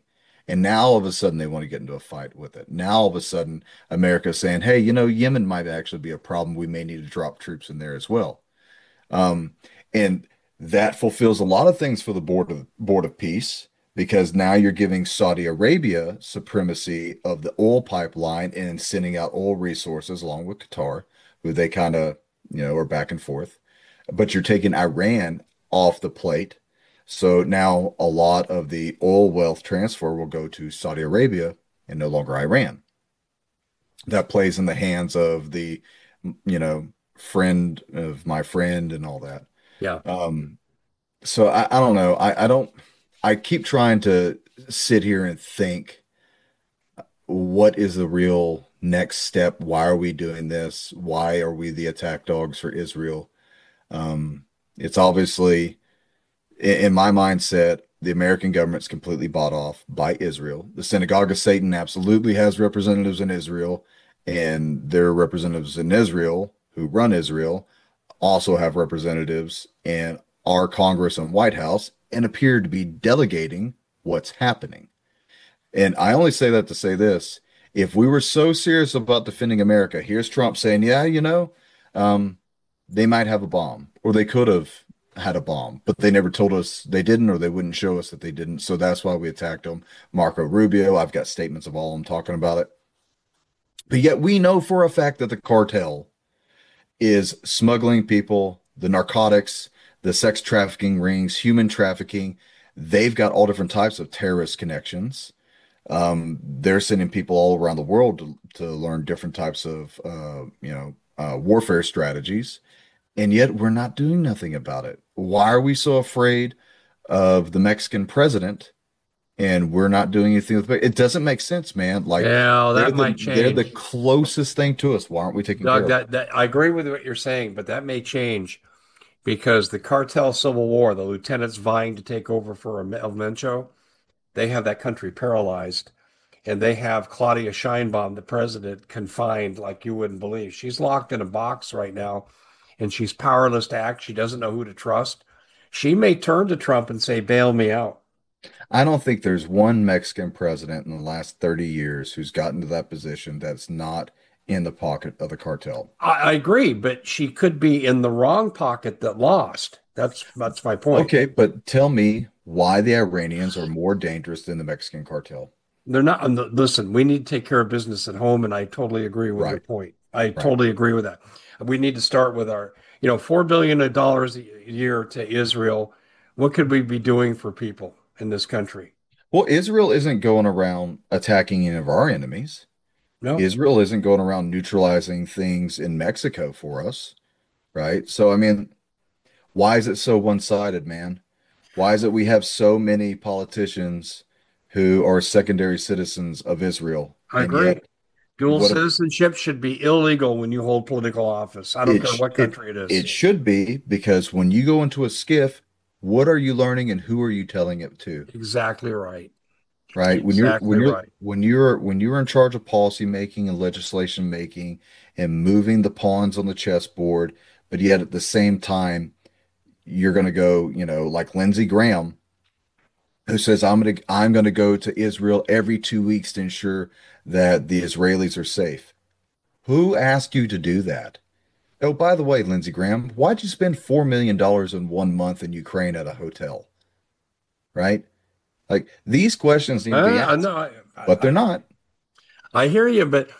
B: And now all of a sudden they want to get into a fight with it. Now all of a sudden America's saying, hey, you know, Yemen might actually be a problem. We may need to drop troops in there as well. Um, and that fulfills a lot of things for the Board of Board of Peace because now you're giving Saudi Arabia supremacy of the oil pipeline and sending out oil resources along with Qatar, who they kind of, you know, are back and forth. But you're taking Iran off the plate. So now a lot of the oil wealth transfer will go to Saudi Arabia and no longer Iran. That plays in the hands of the, you know, friend of my friend and all that.
A: Yeah.
B: Um, so I, I don't know. I, I don't, I keep trying to sit here and think, what is the real next step? Why are we doing this? Why are we the attack dogs for Israel? Um, it's obviously, in, in my mindset, the American government's completely bought off by Israel. The Synagogue of Satan absolutely has representatives in Israel, and their representatives in Israel who run Israel also have representatives in our Congress and White House and appear to be delegating what's happening. And I only say that to say this. If we were so serious about defending America, here's Trump saying, yeah, you know, um, they might have a bomb, or they could have had a bomb, but they never told us they didn't, or they wouldn't show us that they didn't. So that's why we attacked them. Marco Rubio, I've got statements of all of them talking about it. But yet we know for a fact that the cartel is smuggling people, the narcotics, the sex trafficking rings, human trafficking. They've got all different types of terrorist connections. Um, they're sending people all around the world to, to learn different types of, uh, you know, uh, warfare strategies. And yet we're not doing nothing about it. Why are we so afraid of the Mexican president and we're not doing anything with it? It doesn't make sense, man. Like
A: Yeah,
B: they're
A: that
B: the
A: might
B: they're the
A: change.
B: closest thing to us. Why aren't we taking care
A: Doug,
B: of them?
A: that, that I agree with what you're saying, but that may change because the cartel civil war, the lieutenants vying to take over for El Mencho, they have that country paralyzed. And they have Claudia Sheinbaum, the president, confined like you wouldn't believe. She's locked in a box right now and she's powerless to act. She doesn't know who to trust. She may turn to Trump and say, bail me out.
B: I don't think there's one Mexican president in the last thirty years who's gotten to that position that's not in the pocket of the cartel.
A: I, I agree, but she could be in the wrong pocket that lost. That's that's my point.
B: Okay, but tell me why the Iranians are more dangerous than the Mexican cartel.
A: They're not, listen, we need to take care of business at home, and I totally agree with your
B: Right,
A: point. I
B: right.
A: totally agree with that. We need to start with our, you know, four billion dollars a year to Israel. What could we be doing for people in this country?
B: Well, Israel isn't going around attacking any of our enemies.
A: No,
B: Israel isn't going around neutralizing things in Mexico for us, right? So, I mean, why is it so one-sided, man? Why is it we have so many politicians who are secondary citizens of Israel,
A: I
B: and
A: agree.
B: yet
A: Dual
B: what
A: citizenship should be illegal when you hold political office. I don't
B: it
A: care
B: sh-
A: what
B: it
A: country it is.
B: it should be because when you go into a skiff, what are you learning and who are you telling it to?
A: Exactly right.
B: Right? When you're
A: Exactly
B: when you're
A: right.
B: when you're when you're in charge of policy making and legislation making and moving the pawns on the chessboard, but yet at the same time you're going to go, you know, like Lindsey Graham, who says I'm going to I'm going to go to Israel every two weeks to ensure that the Israelis are safe. Who asked you to do that? Oh, by the way, Lindsey Graham, why'd you spend four million dollars in one month in Ukraine at a hotel? Right? Like these questions need to be
A: Uh, I
B: asked,
A: know. I,
B: but they're
A: I,
B: not.
A: I hear you, but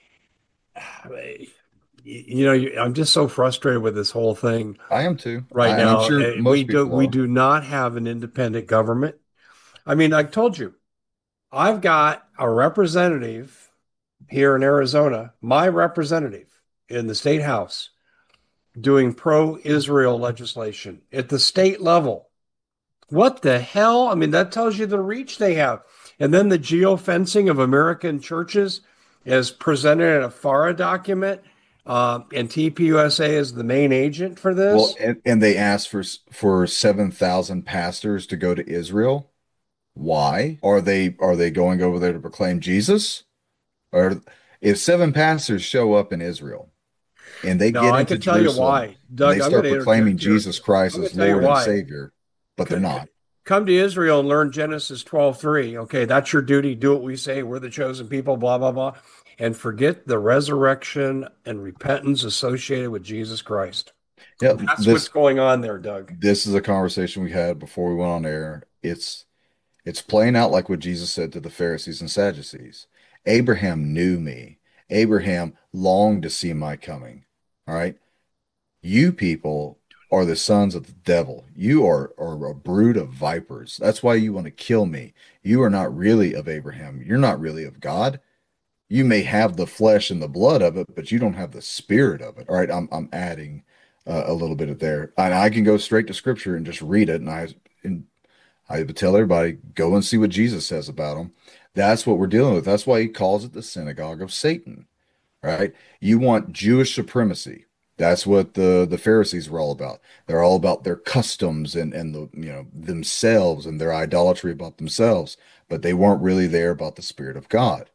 A: you know, I'm just so frustrated with this whole thing
B: I am too.
A: right
B: I, and I'm
A: now.
B: sure
A: Uh, We
B: most
A: do
B: people
A: we
B: are.
A: do not have an independent government. I mean, I told you, I've got a representative here in Arizona, my representative in the state house, doing pro-Israel legislation at the state level. What the hell? I mean, that tells you the reach they have. And then the geofencing of American churches is presented in a FARA document, uh, and T P U S A is the main agent for
B: Well,
A: this.
B: and, and they asked for for seven thousand pastors to go to Israel. Why? Are they are they going over there to proclaim Jesus? Or if seven pastors show up in Israel and they
A: No,
B: get
A: I
B: into
A: can tell you
B: Jerusalem
A: why.
B: and
A: Doug,
B: they
A: I'm going
B: start
A: to
B: proclaiming
A: interject here.
B: Jesus Christ
A: I'm going
B: as
A: to tell you
B: Lord and
A: why.
B: Savior, but they're not.
A: come to Israel and learn Genesis twelve three. Okay, that's your duty. Do what we say. We're the chosen people, blah, blah, blah. And forget the resurrection and repentance associated with Jesus Christ.
B: Yeah,
A: That's what's
B: this
A: going on there, Doug.
B: this is a conversation we had before we went on air. It's it's playing out like what Jesus said to the Pharisees and Sadducees. Abraham knew me. Abraham longed to see my coming. All right. You people are the sons of the devil. You are, are a brood of vipers. That's why you want to kill me. You are not really of Abraham. You're not really of God. You may have the flesh and the blood of it, but you don't have the spirit of it. All right. I'm, I'm adding uh, a little bit of there. And I can go straight to scripture and just read it. And I, and I would tell everybody, go and see what Jesus says about them. That's what we're dealing with. That's why he calls it the synagogue of Satan, right? You want Jewish supremacy. That's what the the Pharisees were all about. They're all about their customs and and the you know themselves and their idolatry about themselves, but they weren't really there about the Spirit of God.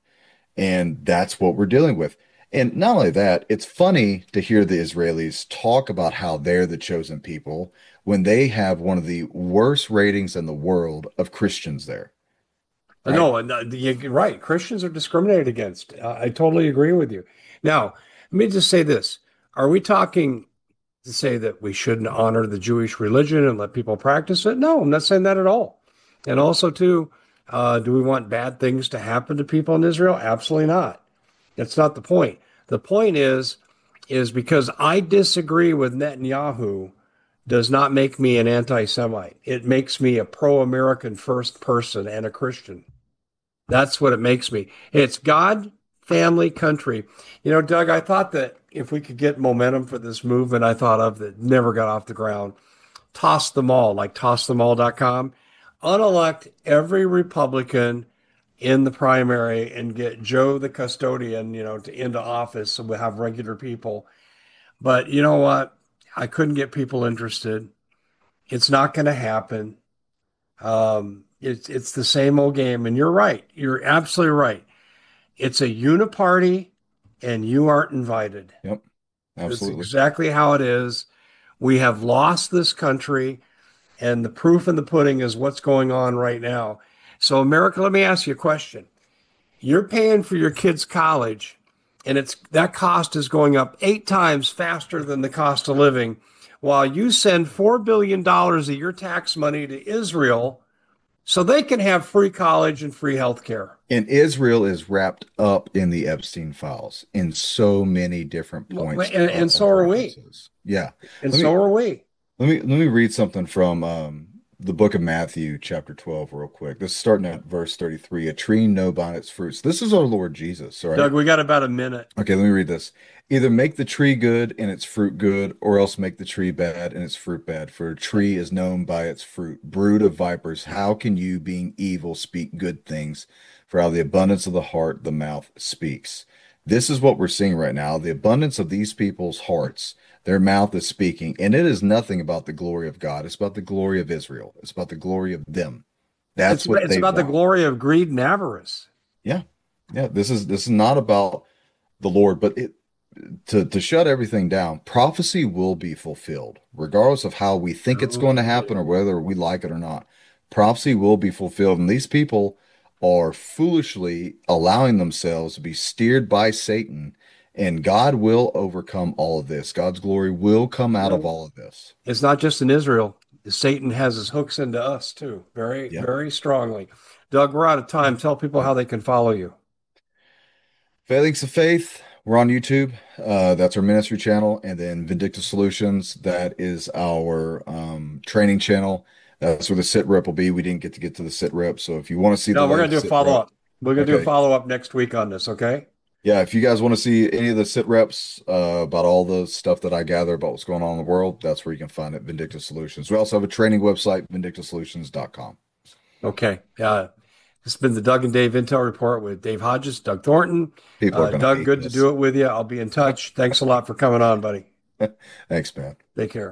B: And that's what we're dealing with. And not only that, it's funny to hear the Israelis talk about how they're the chosen people when they have one of the worst ratings in the world of Christians there, right?
A: No, and uh, you're right. Christians are discriminated against. Uh, I totally agree with you. Now, let me just say this. Are we talking to say that we shouldn't honor the Jewish religion and let people practice it? No, I'm not saying that at all. And also, too, uh, do we want bad things to happen to people in Israel? Absolutely not. That's not the point. The point is, is because I disagree with Netanyahu does not make me an anti-Semite. It makes me a pro-American first person and a Christian. That's what it makes me. It's God, family, country. You know, Doug, I thought that if we could get momentum for this movement I thought of that never got off the ground, toss them all, like toss them all dot com, unelect every Republican in the primary and get Joe the custodian, you know, to into office so we have regular people. But you know what? I couldn't get people interested. It's not going to happen. Um, it's it's the same old game, and you're right. You're absolutely right. It's a uniparty, and you aren't invited.
B: Yep,
A: That's
B: absolutely.
A: exactly how it is. We have lost this country, and the proof in the pudding is what's going on right now. So, America, let me ask you a question. You're paying for your kids' college, and it's that cost is going up eight times faster than the cost of living, while you send four billion dollars of your tax money to Israel so they can have free college and free health care.
B: And Israel is wrapped up in the Epstein files in so many different points
A: And,
B: uh,
A: and so
B: of
A: are we.
B: references. Yeah.
A: And
B: Let
A: so
B: me
A: are we.
B: let me let me read something from um, the book of Matthew, chapter twelve, real quick. This is starting at verse thirty-three. A tree know by its fruits. This is our Lord Jesus, all
A: Doug,
B: right?
A: we got about a minute.
B: Okay, let me read this. Either make the tree good and its fruit good, or else make the tree bad and its fruit bad. For a tree is known by its fruit. Brood of vipers, how can you, being evil, speak good things? For out of the abundance of the heart, the mouth speaks. This is what we're seeing right now. The abundance of these people's hearts, their mouth is speaking, and it is nothing about the glory of God. It's about the glory of Israel. It's about the glory of them.
A: It's
B: That's what
A: it's
B: they
A: about the
B: want.
A: glory of greed and avarice.
B: Yeah. Yeah. This is this is not about the Lord, but it to to shut everything down, prophecy will be fulfilled, regardless of how we think it's going to happen or whether we like it or not. Prophecy will be fulfilled, and these people are foolishly allowing themselves to be steered by Satan, and God will overcome all of this. God's glory will come out of
A: No,
B: all of this.
A: it's not just in Israel. Satan has his hooks into us too, very,
B: Yeah.
A: very strongly. Doug, we're out of time. Tell people how they can follow you.
B: Phalanx of Faith, we're on YouTube. Uh, that's our ministry channel. And then Vindictive Solutions, that is our um, training channel. That's where the sit rep will be. We didn't get to get to the sit rep. So if you want to see the
A: No, we're gonna do a
B: latest sit
A: follow
B: rep,
A: up. We're gonna do a
B: okay.
A: follow up next week on this, okay?
B: Yeah, if you guys want to see any of the sit reps uh, about all the stuff that I gather about what's going on in the world, that's where you can find it, Vindictive Solutions. We also have a training website, vindictive solutions dot com.
A: Okay. Uh, this has been the Doug and Dave Intel Report with Dave Hodges, Doug Thornton.
B: People are
A: Uh,
B: going to
A: Doug,
B: hate
A: good to
B: this.
A: do it with you. I'll be in touch. Thanks a lot for coming on, buddy.
B: Thanks, man.
A: Take care.